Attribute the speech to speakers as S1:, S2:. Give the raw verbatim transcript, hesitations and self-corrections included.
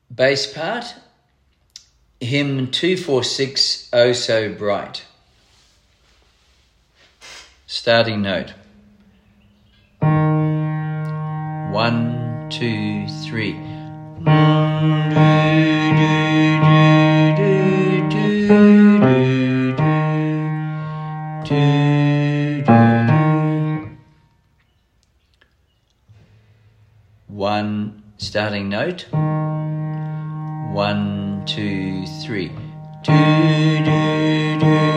S1: Bass part, hymn two forty-six, Oh So Bright. Starting note. One, two, three. One, starting note. One, two, three. Do, do, do.